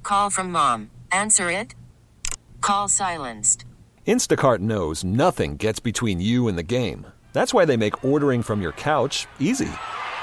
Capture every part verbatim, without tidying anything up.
call from mom. Answer it. Call silenced. Instacart knows nothing gets between you and the game. That's why they make ordering from your couch easy.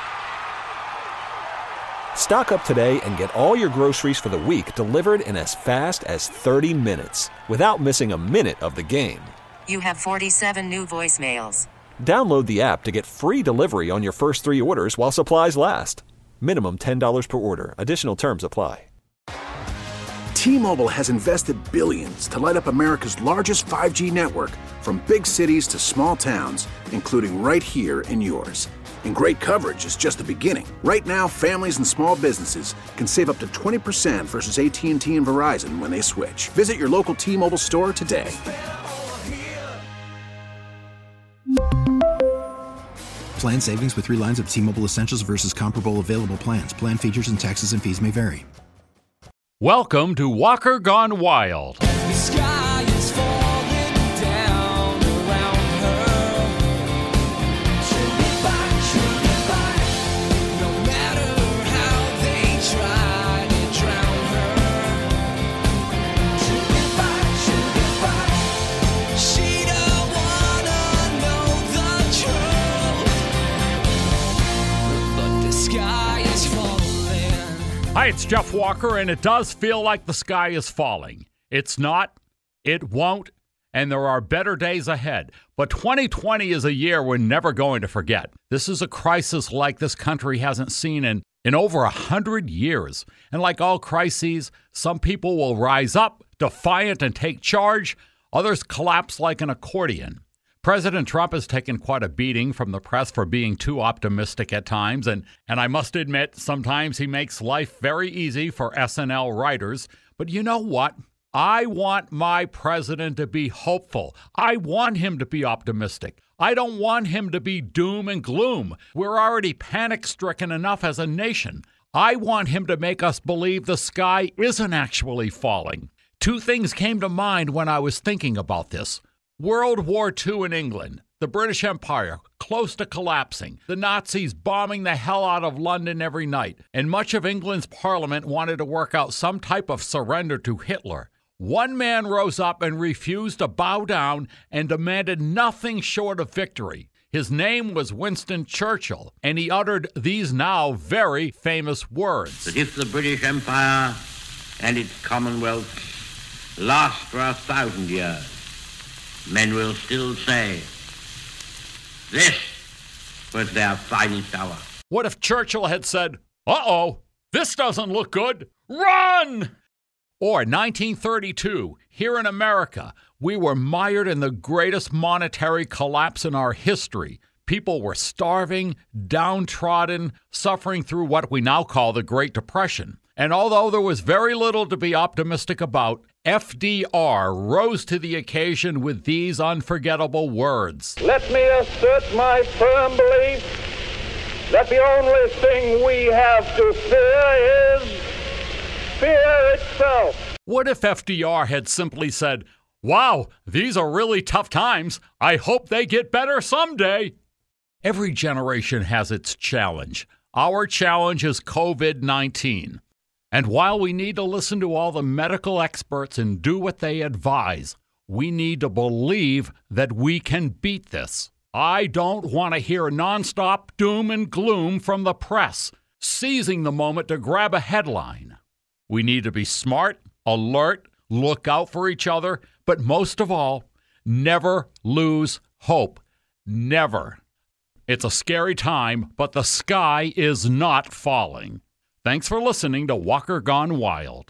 Stock up today and get all your groceries for the week delivered in as fast as thirty minutes without missing a minute of the game. You have forty-seven new voicemails. Download the app to get free delivery on your first three orders while supplies last. Minimum ten dollars per order. Additional terms apply. T-Mobile has invested billions to light up America's largest five G network, from big cities to small towns, including right here in yours. And great coverage is just the beginning. Right now, families and small businesses can save up to twenty percent versus A T and T and Verizon when they switch. Visit your local T-Mobile store today. Plan savings with three lines of T-Mobile Essentials versus comparable available plans. Plan features and taxes and fees may vary. Welcome to Walker Gone Wild. The sky is falling down around her. She'll be back, she'll be back. No matter how they try to drown her. She'll be back, she'll be back. She don't wanna know the truth. But the sky is falling. Hi, it's Jeff Walker, and it does feel like the sky is falling. It's not, it won't, and there are better days ahead. But twenty twenty is a year we're never going to forget. This is a crisis like this country hasn't seen in, in over a hundred years. And like all crises, some people will rise up, defiant, and take charge. Others collapse like an accordion. President Trump has taken quite a beating from the press for being too optimistic at times, and, and I must admit, sometimes he makes life very easy for S N L writers. But you know what? I want my president to be hopeful. I want him to be optimistic. I don't want him to be doom and gloom. We're already panic-stricken enough as a nation. I want him to make us believe the sky isn't actually falling. Two things came to mind when I was thinking about this. World War Two in England, the British Empire close to collapsing, the Nazis bombing the hell out of London every night, and much of England's parliament wanted to work out some type of surrender to Hitler. One man rose up and refused to bow down and demanded nothing short of victory. His name was Winston Churchill, and he uttered these now very famous words. That if the British Empire and its Commonwealth last for a thousand years, men will still say, this was their finest hour. What if Churchill had said, uh-oh, this doesn't look good, run! Or nineteen thirty-two, here in America, we were mired in the greatest monetary collapse in our history. People were starving, downtrodden, suffering through what we now call the Great Depression. And although there was very little to be optimistic about, F D R rose to the occasion with these unforgettable words. Let me assert my firm belief that the only thing we have to fear is fear itself. What if F D R had simply said, wow, these are really tough times. I hope they get better someday. Every generation has its challenge. Our challenge is covid nineteen. And while we need to listen to all the medical experts and do what they advise, we need to believe that we can beat this. I don't want to hear nonstop doom and gloom from the press, seizing the moment to grab a headline. We need to be smart, alert, look out for each other, but most of all, never lose hope. Never. It's a scary time, but the sky is not falling. Thanks for listening to Walker Gone Wild.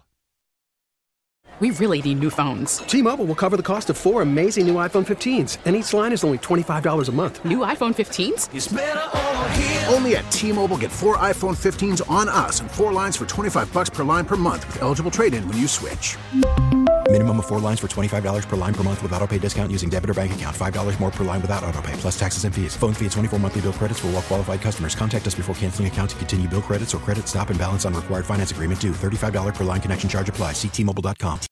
We really need new phones. T-Mobile will cover the cost of four amazing new iPhone fifteens, and each line is only twenty-five dollars a month. New iPhone fifteens? It's better over here. Only at T-Mobile, get four iPhone fifteens on us and four lines for twenty-five dollars per line per month with eligible trade-in when you switch. Minimum of four lines for twenty-five dollars per line per month with autopay discount using debit or bank account. five dollars more per line without autopay, plus taxes and fees. Phone fee at twenty-four monthly bill credits for well-qualified customers. Contact us before canceling account to continue bill credits or credit stop and balance on required finance agreement due. thirty-five dollars per line connection charge applies. See T Mobile dot com.